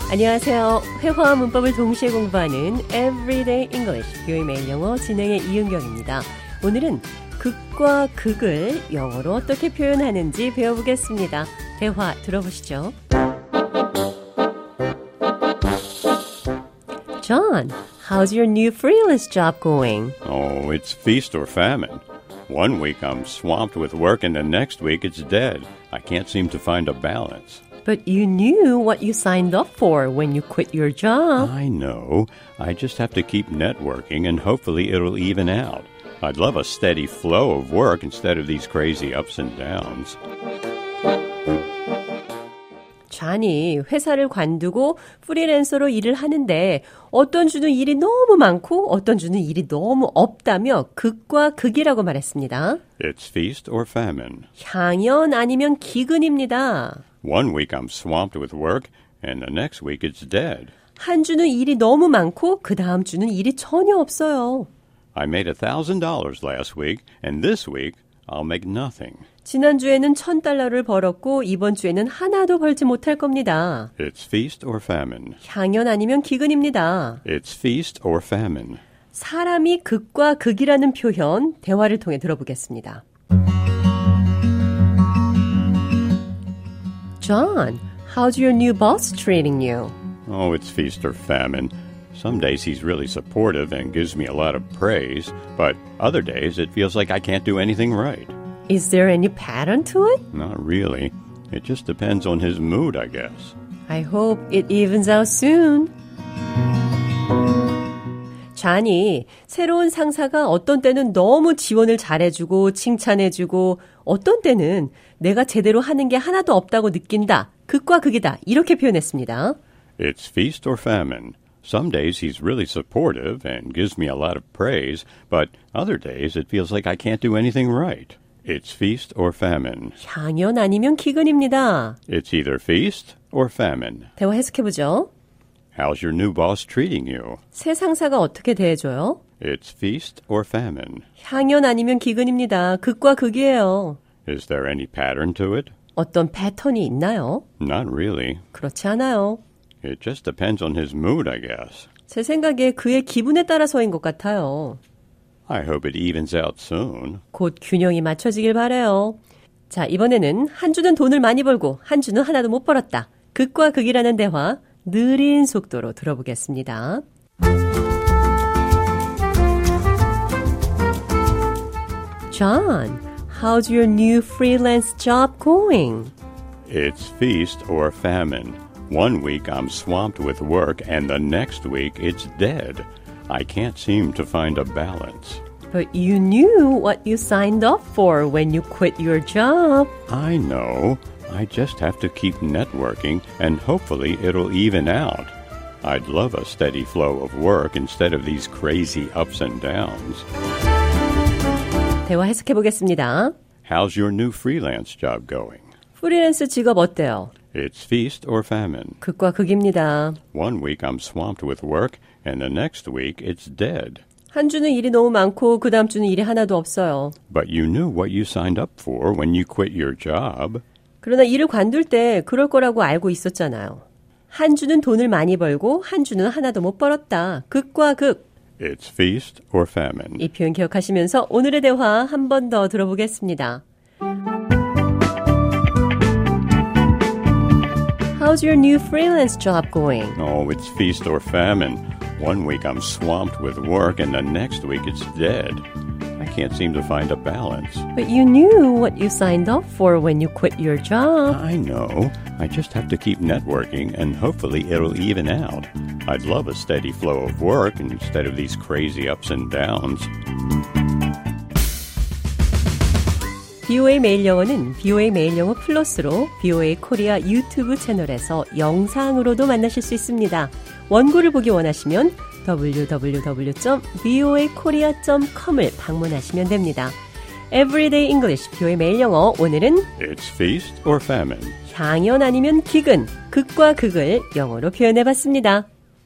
안녕하세요. 회화와 문법을 동시에 공부하는 Everyday English, 뷰의 매일 영어 진행의 이은경입니다. 오늘은 극과 극을 영어로 어떻게 표현하는지 배워보겠습니다. 대화 들어보시죠. John, how's your new freelance job going? Oh, it's feast or famine. One week I'm swamped with work and the next week it's dead. I can't seem to find a balance. But you knew what you signed up for when you quit your job. I know. I just have to keep networking and hopefully it'll even out. I'd love a steady flow of work instead of these crazy ups and downs. 존이 회사를 관두고 프리랜서로 일을 하는데 어떤 주는 일이 너무 많고 어떤 주는 일이 너무 없다며 극과 극이라고 말했습니다. It's feast or famine. 향연 아니면 기근입니다. One week I'm swamped with work and the next week it's dead. 한 주는 일이 너무 많고 그 다음 주는 일이 전혀 없어요. I made $1,000 last week and this week I'll make nothing. 지난주에는 $1,000를 벌었고 이번 주에는 하나도 벌지 못할 겁니다. It's feast or famine. 향연 아니면 기근입니다. It's feast or famine. 사람이 극과 극이라는 표현 대화를 통해 들어보겠습니다. John, how's your new boss treating you? Oh, it's feast or famine. Some days he's really supportive and gives me a lot of praise, but other days it feels like I can't do anything right. Is there any pattern to it? Not really. It just depends on his mood, I guess. I hope it evens out soon. 존이 새로운 상사가 어떤 때는 너무 지원을 잘해주고 칭찬해주고 어떤 때는 내가 제대로 하는 게 하나도 없다고 느낀다. 극과 극이다. 이렇게 표현했습니다. It's feast or famine. Some days he's really supportive and gives me a lot of praise, but other days it feels like I can't do anything right. It's feast or famine. 향연 아니면 기근입니다. It's either feast or famine. 대화 해석해보죠. How's your new boss treating you? 새 상사가 어떻게 대해줘요? It's feast or famine. 향연 아니면 기근입니다. 극과 극이에요. Is there any pattern to it? 어떤 패턴이 있나요? Not really. 그렇지 않아요. It just depends on his mood, I guess. 제 생각에 그의 기분에 따라서인 것 같아요. I hope it evens out soon. 곧 균형이 맞춰지길 바라요. 자, 이번에는 한 주는 돈을 많이 벌고 한 주는 하나도 못 벌었다. 극과 극이라는 대화 느린 속도로 들어보겠습니다. John, how's your new freelance job going? It's feast or famine. One week I'm swamped with work and the next week it's dead. I can't seem to find a balance. But you knew what you signed up for when you quit your job. I know. I just have to keep networking and hopefully it'll even out. I'd love a steady flow of work instead of these crazy ups and downs. 대화 해석해 보겠습니다. How's your new freelance job going? 프리랜서 직업 어때요? It's feast or famine. 극과 극입니다. One week I'm swamped with work and the next week it's dead. 한 주는 일이 너무 많고 그 다음 주는 일이 하나도 없어요. But you knew what you signed up for when you quit your job. 그러나 일을 관둘 때 그럴 거라고 알고 있었잖아요. 한 주는 돈을 많이 벌고 한 주는 하나도 못 벌었다. 극과 극. It's feast or famine. 이 표현 기억하시면서 오늘의 대화 한 번 더 들어보겠습니다. How's your new freelance job going? Oh, it's feast or famine. One week I'm swamped with work and the next week it's dead. I can't seem to find a balance. But you knew what you signed up for when you quit your job. I know. I just have to keep networking and hopefully it'll even out. I'd love a steady flow of work instead of these crazy ups and downs. BOA 매일 영어는 BOA 매일 영어 플러스로 BOA 코리아 유튜브 채널에서 영상으로도 만나실 수 있습니다. 원고를 보기 원하시면 www.voakorea.com을 방문하시면 됩니다. Everyday English, BOA 매일 영어. 오늘은 It's feast or famine. 향연 아니면 기근, 극과 극을 영어로 표현해봤습니다.